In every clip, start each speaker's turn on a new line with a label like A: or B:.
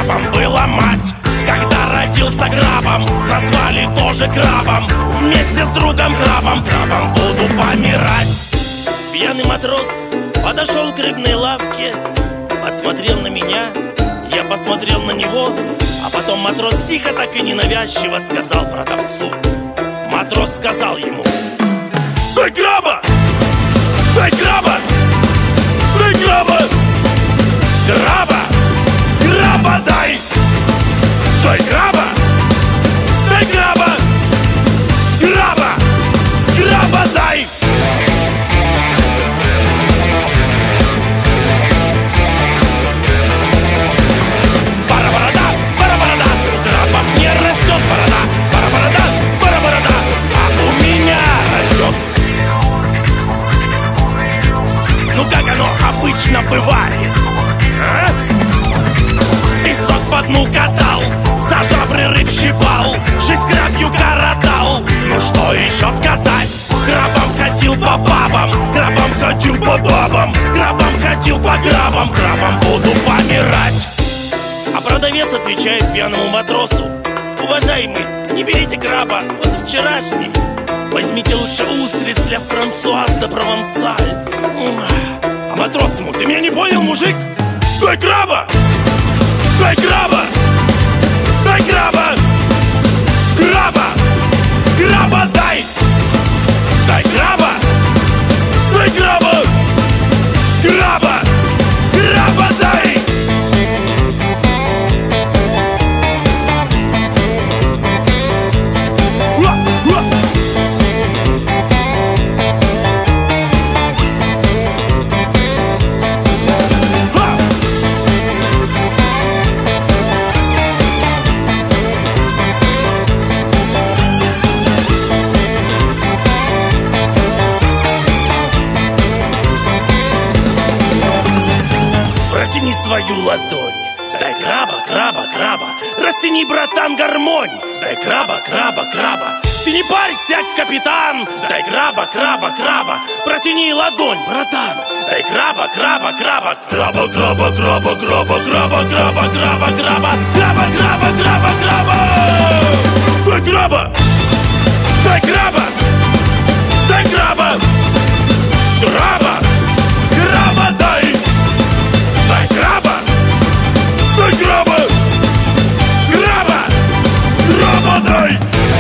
A: крабом была мать. Когда родился крабом, назвали тоже крабом. Вместе с другом крабом, крабом буду помирать. Пьяный матрос подошел к рыбной лавке, посмотрел на меня, я посмотрел на него. А потом матрос тихо, так и ненавязчиво сказал продавцу. Матрос сказал ему: дай краба! Дай краба! Дай краба! Краба! Краба дай! Дай краба! Дай краба! Краба! Краба дай! Бара-борода, бара-борода, у крабов не растет борода. Бара-борода, бара-борода, а у меня растет. Ну как оно обычно бывает, а? Песок по дну катал, за жабры рыб щипал, жизнь крабью коротал. Ну что еще сказать? Крабом ходил по бабам, крабом ходил по бабам, крабом ходил по крабам, крабом буду помирать. А продавец отвечает пьяному матросу: уважаемый, не берите краба, вот вчерашний. Возьмите лучше устриц для Франсуаз де Провансаль. А матрос ему: ты меня не понял, мужик? Дай краба! Дай краба! Дай краба! Краба! Краба дай! Дай краба! Дай краба! Краба! Краба дай! Растяни свою ладонь, дай краба, краба, краба. Растяни, братан, гармонь, дай краба, краба, краба. Ты не парься, капитан, дай краба, краба, краба. Протяни ладонь, братан, дай краба, краба, краба. Краба, краба, краба, краба, краба, краба, краба, краба, краба, краба, краба, краба. Дай краба, дай краба, дай краба, краба, краба дай. Дай краба! Дай краба! Краба! Краба дай!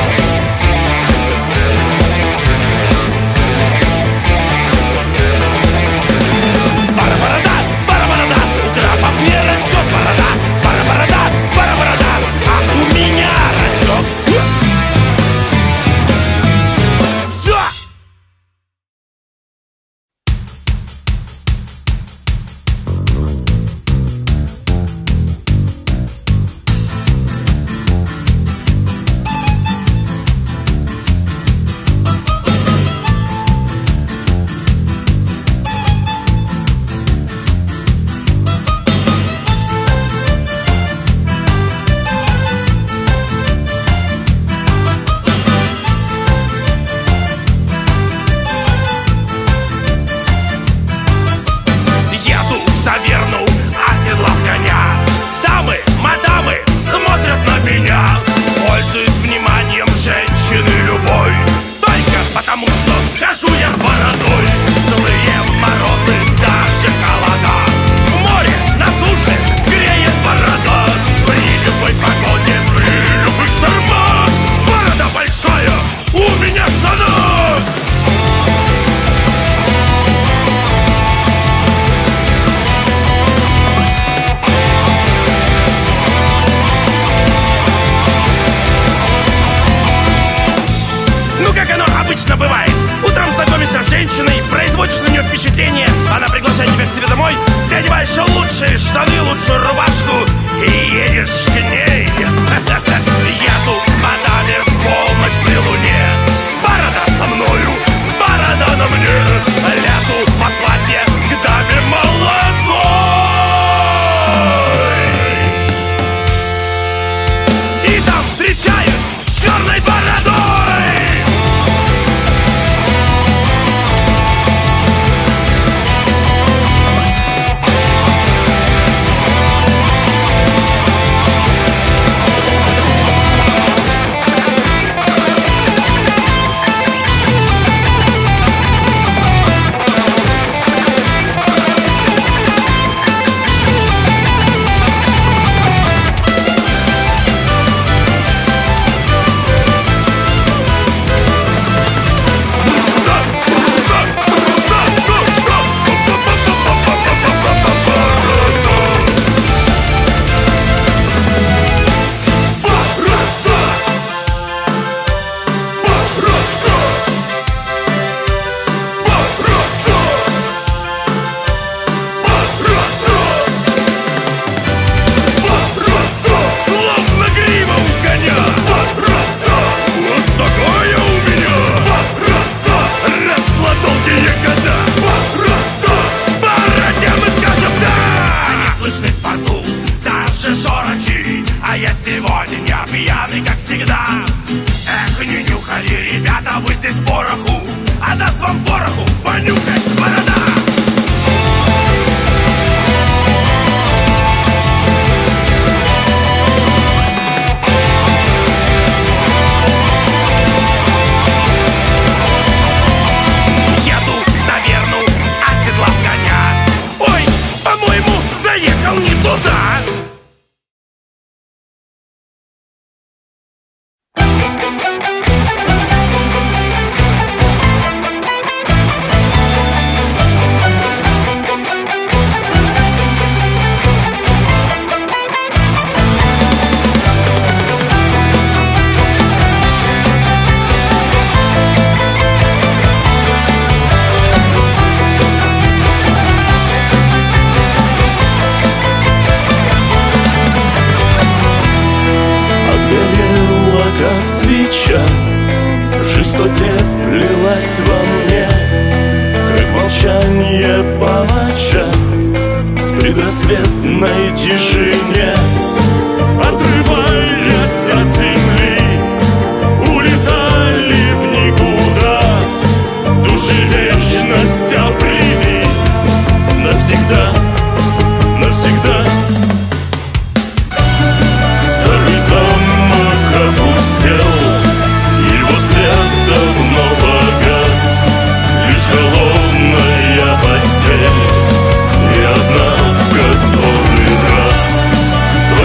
A: Бара-борода! Бара-борода! У крабов не растет борода! Бара-борода! Бара-борода! А у меня растет! что теплилось во мне, как молчание палача в предрассветной тишине. Отрываясь от земли, улетали в никуда. Души вечность обрели навсегда, навсегда. Старый замок опустел, его свет давно погас. Лишь холодная постель и одна, в который раз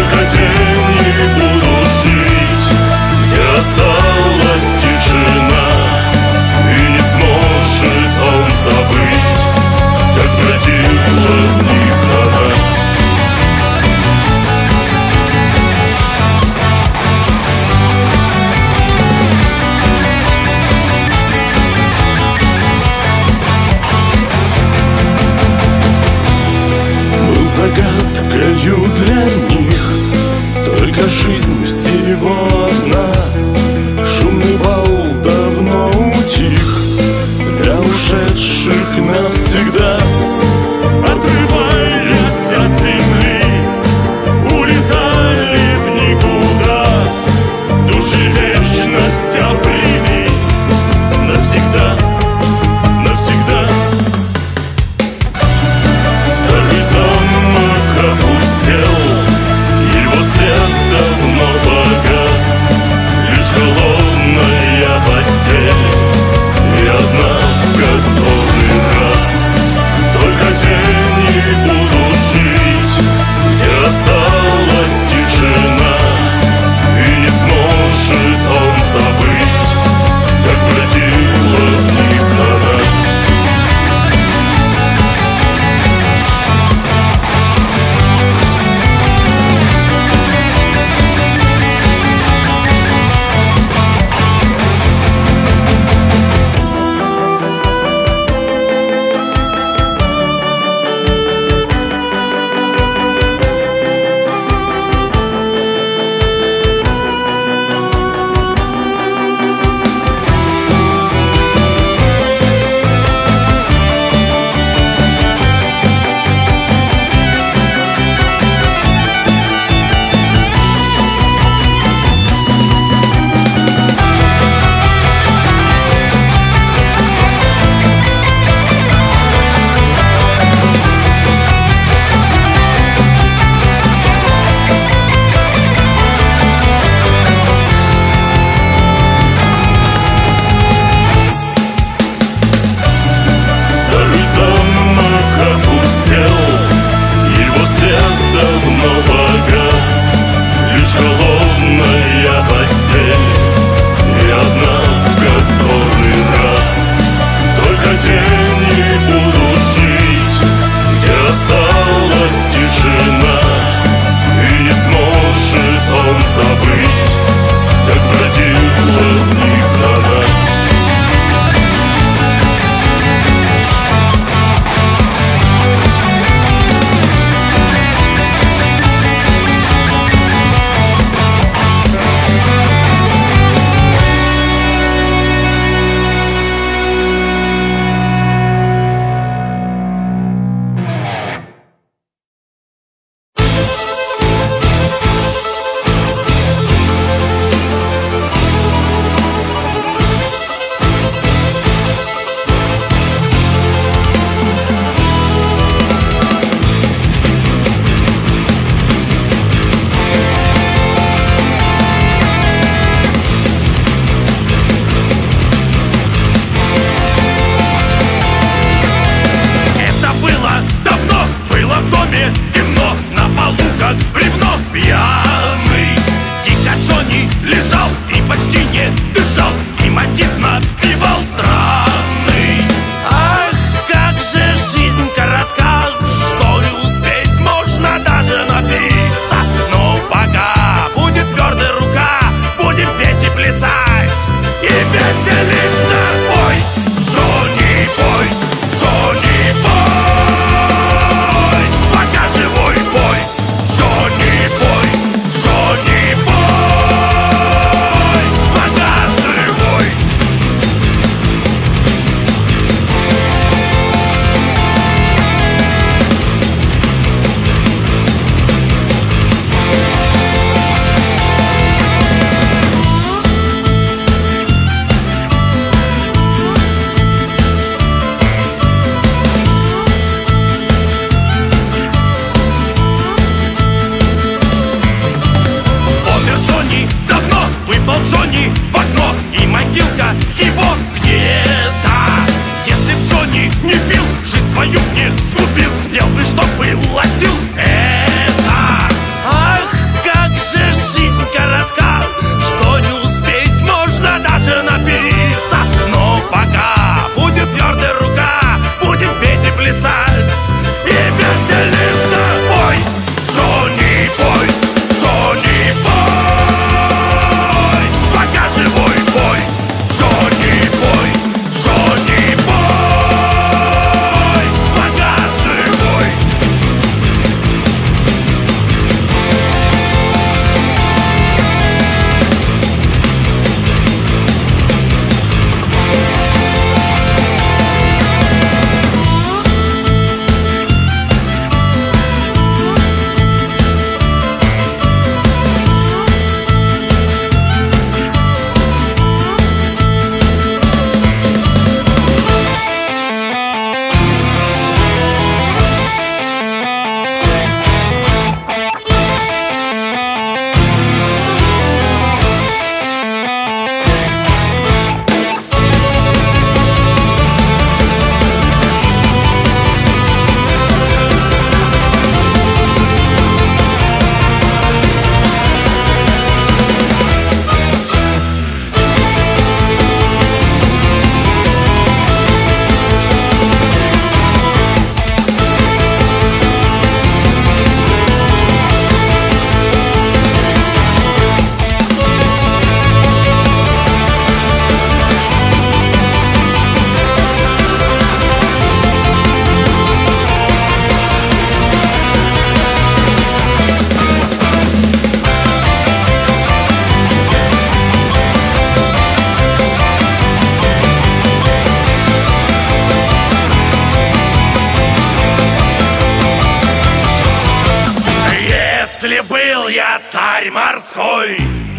A: был я царь морской,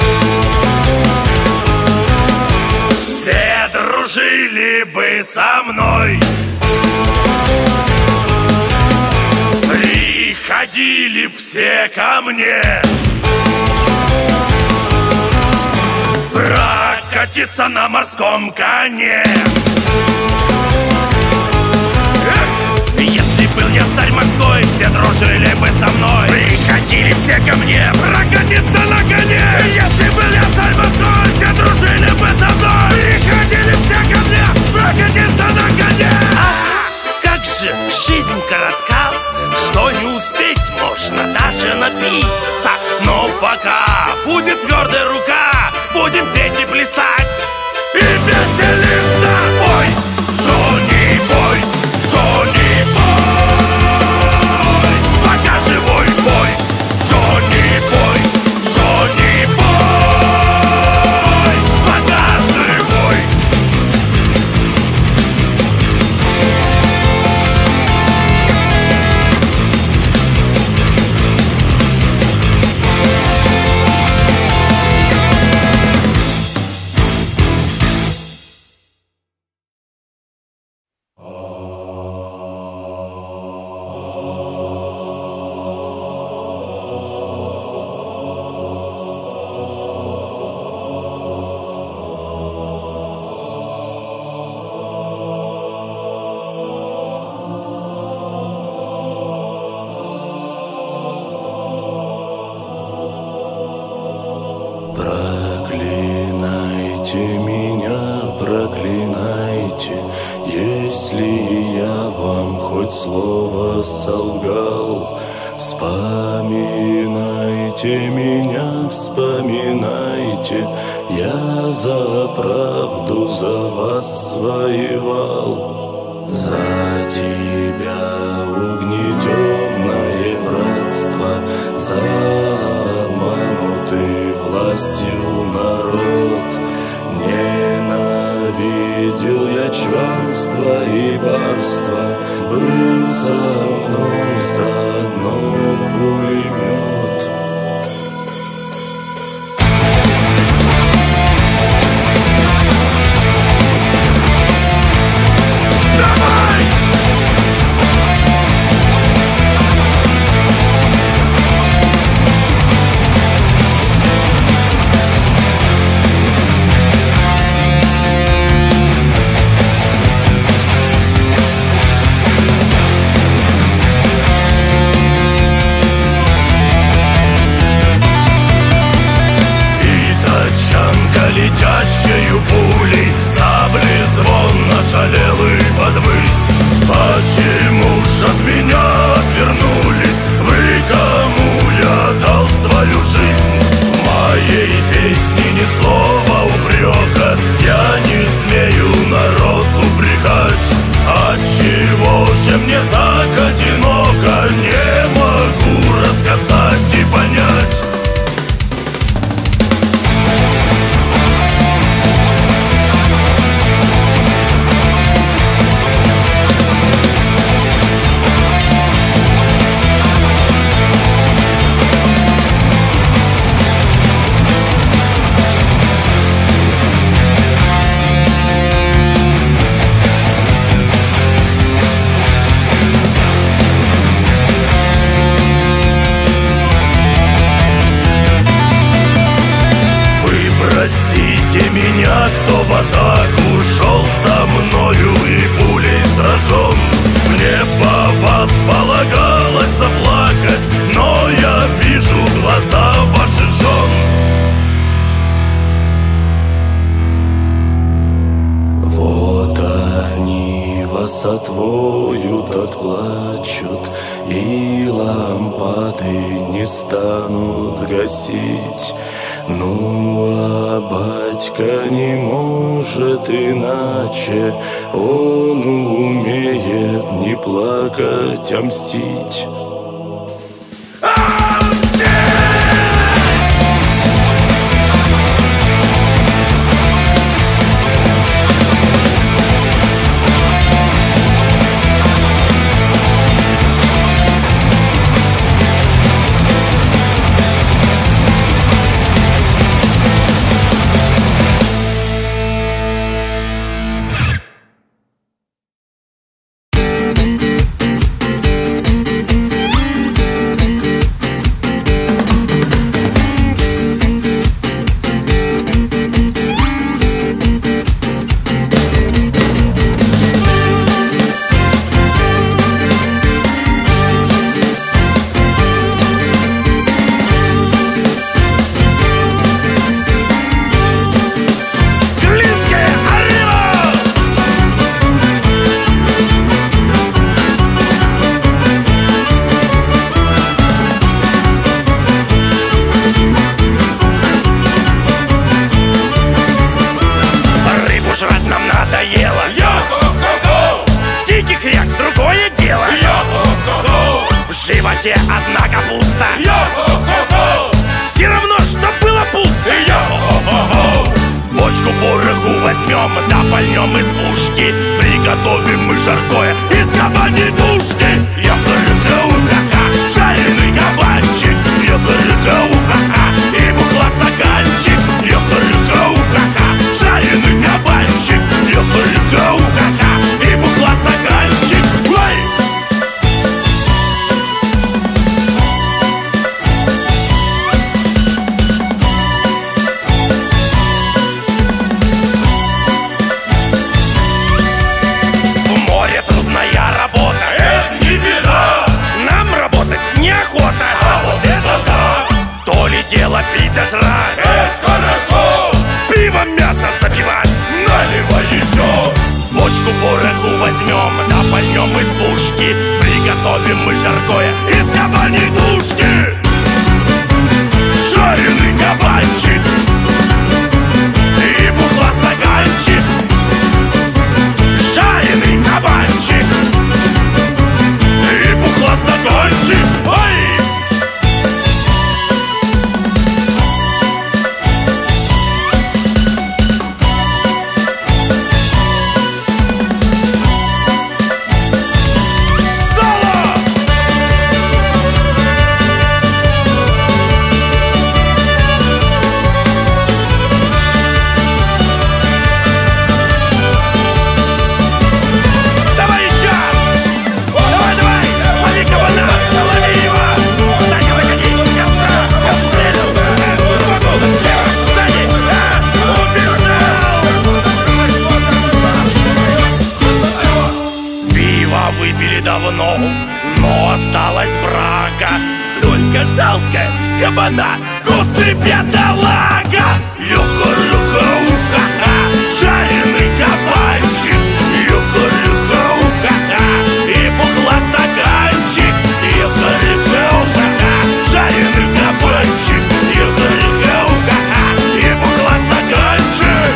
A: все дружили бы со мной, приходили все ко мне прокатиться на морском коне. Если был я царь морской, все дружили бы со мной, приходили все ко мне прокатиться на коне. Если был я царь морской, все дружили бы со мной, приходили все ко мне прокатиться на коне. Как же жизнь коротка, что не успеть можно даже напиться. Но пока будет твердая рука, будем петь и плясать и веселиться. Ой, Джонни Бой, Джонни Бой, пока живой бой, Джонни Бой, Джонни Бой, пока живой.
B: Проклинайте меня, проклинайте, если я вам хоть слово солгал. Вспоминайте меня, вспоминайте, я за правду за вас воевал. За тебя угнетенное братство, за обманутый властью народ. Ненавидел я чванство и барство, был со мной заодно пулемет.
A: Давай! Летящею пулей сабли звон нашалел и подвысь. Почему ж от меня отвернулись вы, кому я дал свою жизнь? В моей песне ни слова упрека, я не смею народ упрекать. Отчего же мне так одиноко, не могу рассказать и понять. Простите меня, кто в атаку шел со мною и пулей сражен. Мне по вас полагалось заплакать, но я вижу глаза ваших жен.
B: Вот они вас отвоют, отплачут, и лампады не станут гасить. Ну, а батька не может иначе, он умеет не плакать, а мстить.
A: Запальнем из пушки, приготовим мы жаркое из кабаней тушки. Йо-ха-ха-ха, жареный кабанчик. Йо-ха-ха-ха, и бухла стаканчик. Йо-ха-ха-ха, жареный кабанчик. Йо-ха-ха-ха, и бухла стаканчик. Ой! Дело пить да жрать, это хорошо. Пивом мясо запивать, наливай еще. Бочку пороху возьмем, да пальнем из пушки. Приготовим мы жаркое из кабаней тушки. Жареный кабанчик и бухла стаканчик. Жареный кабанчик и бухла стаканчик. Ой! Давно, но осталась брага. Только жалко кабана, вкусный бедолага. Юха-юха-уха-ха, жареный кабанчик. Юха-юха-уха-ха, и бухла стаканчик. Юха-юха-уха-ха, жареный кабанчик. Юха-юха-уха-ха, и бухла стаканчик.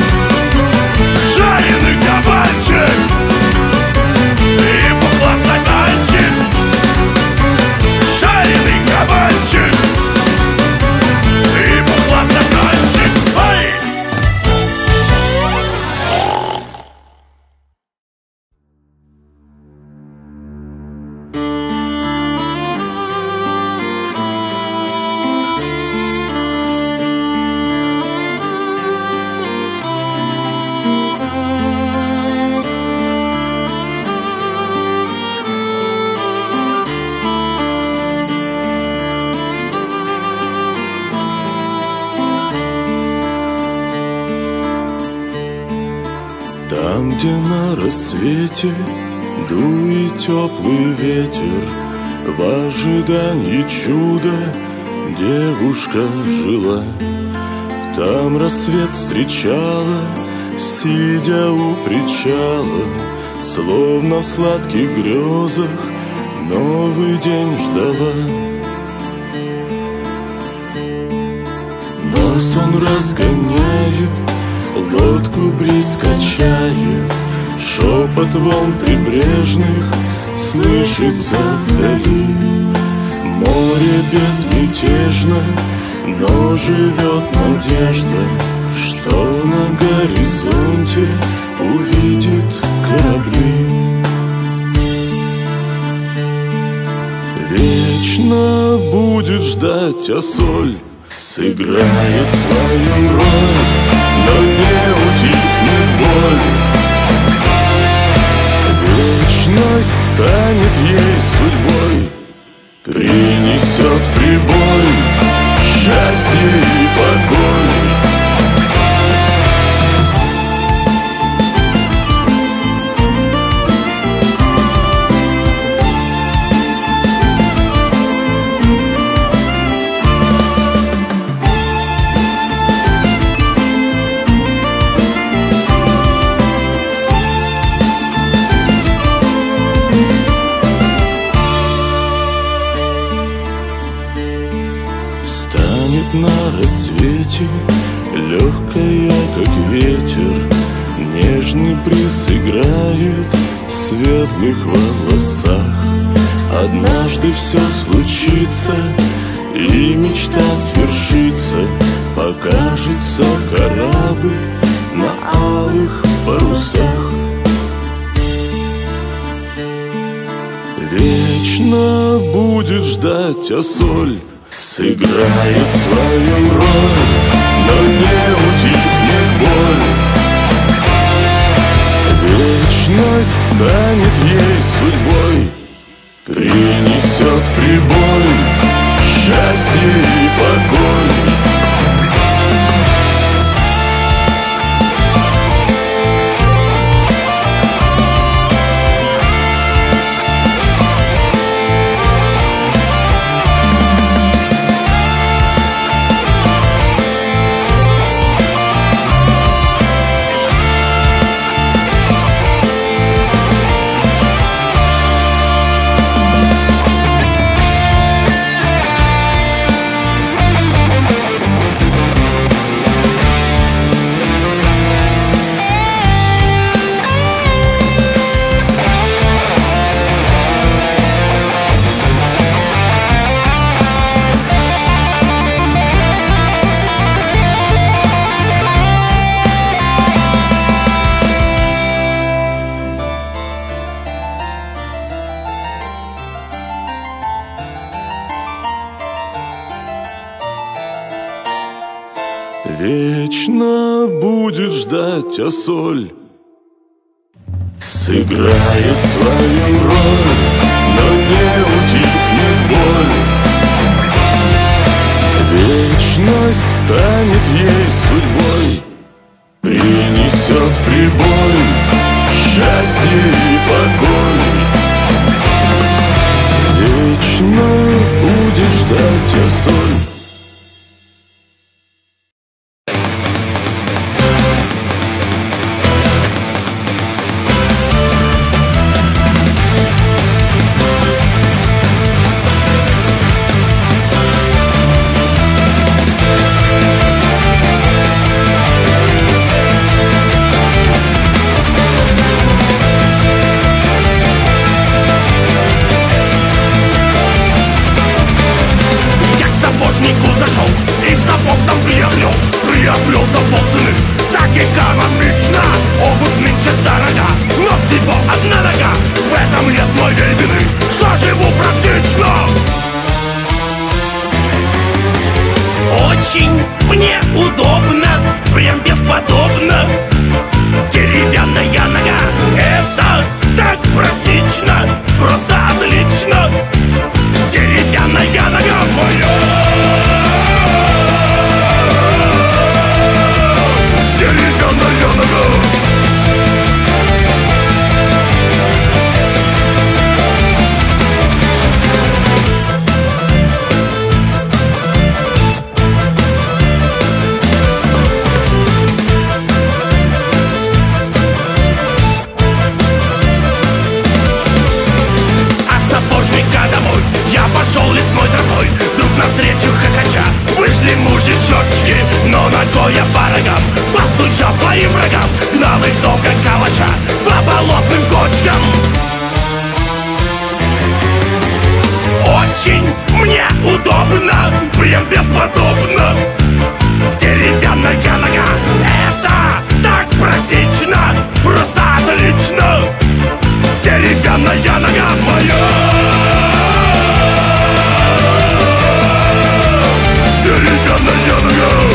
A: Жареный кабанчик. Жареный кабанчик и бухла стаканчик. Ай!
B: Там, где на рассвете дует теплый ветер, в ожидании чуда девушка жила. Там рассвет встречала, сидя у причала, словно в сладких грезах новый день ждала. Но сон разгоняет, лодку бриз качает, шепот волн прибрежных слышится вдали. Море безмятежно, но живет надежда, что на горизонте увидит корабли. Вечно будет ждать, а соль сыграет свою роль, но не утихнет боль. Вечность станет ей судьбой, принесет прибой, счастье и покой. На рассвете, легкая, как ветер, нежный бриз играет в светлых волосах. Однажды все случится, и мечта свершится, покажется корабль на алых парусах. Вечно будет ждать, а соль сыграет свою роль, но не утихнет боль. Вечность станет ей судьбой, принесет прибой, счастье и покой. Вечно будет ждать, а соль сыграет свою роль, но не утихнет боль. Вечность станет ей судьбой, принесет прибой, счастье и покой. Вечно будет ждать, а соль.
A: Зашел и сапог там приобрел сапог цены. Так экономично, обувь нынче дорога, но всего одна нога, в этом нет моей вины, что живу практично. Очень мне удобно, прям бесподобно. Деревянная нога, это так практично, просто отлично. Деревянная нога моя. Деревянная нога. От сапожника домой я пошел лесной тропой, вдруг навстречу хохоча вышли мужичочки, но ногой я по рогам постучал своим врагам, гнал их до калача по болотным кочкам. Очень мне удобно, прям бесподобно. Деревянная нога, это так практично, просто отлично. Деревянная нога моя. Деревянная нога.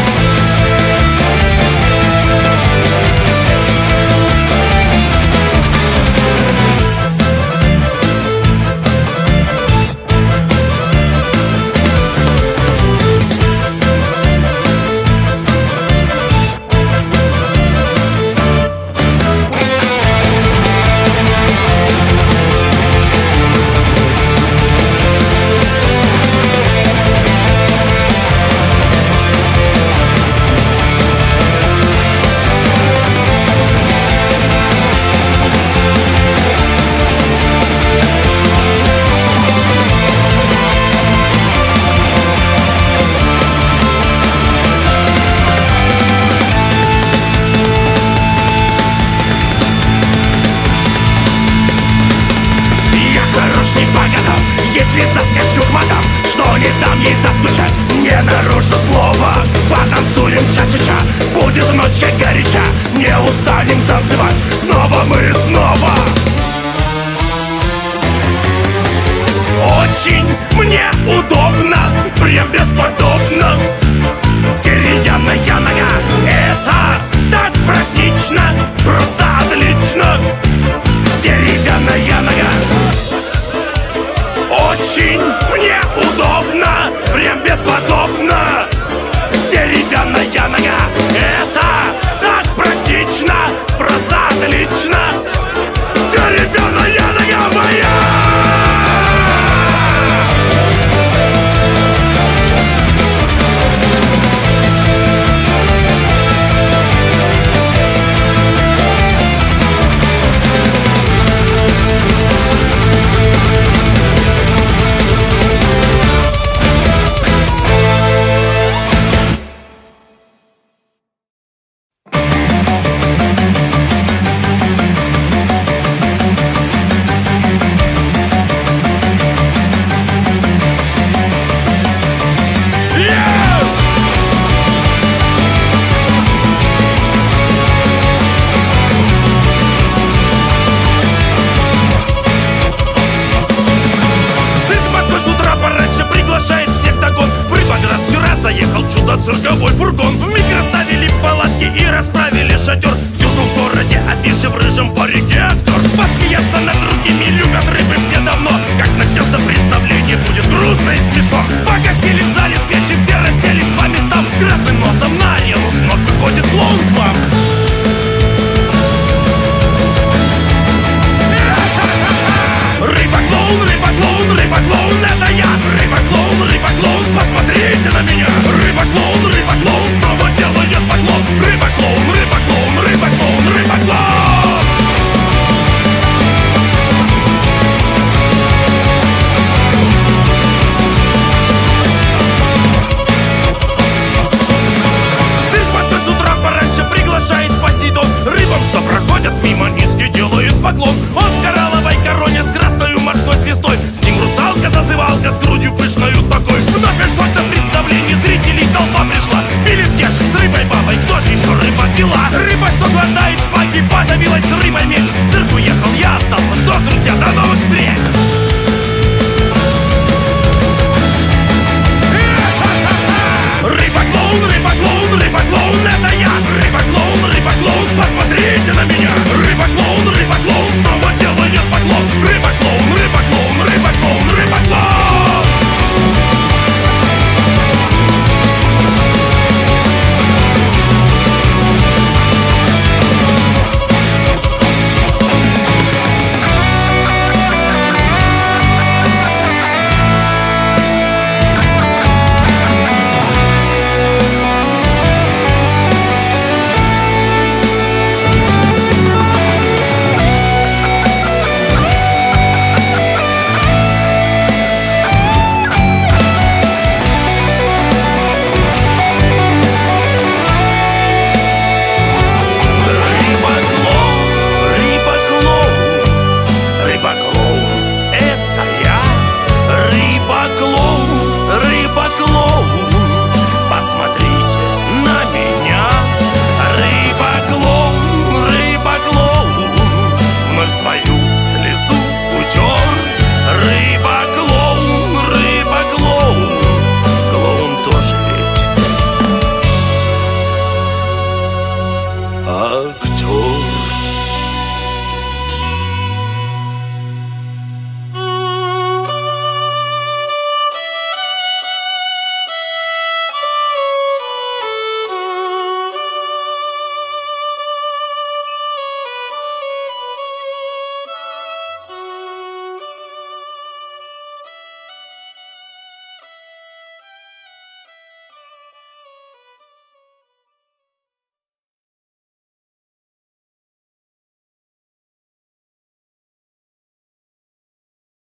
A: Если заскочу к мадам, что не дам ей заскучать, не нарушу слова. Потанцуем ча-ча-ча, будет ночь как горяча. Не устанем танцевать, снова мы снова. Очень мне удобно, прям бесподобно. Деревянная нога, это так практично, просто отлично. Деревянная нога. Очень мне удобно, прям бесподобно. Деревянная нога, это так практично, просто отлично. Деревянная нога моя. Цирковой фургон в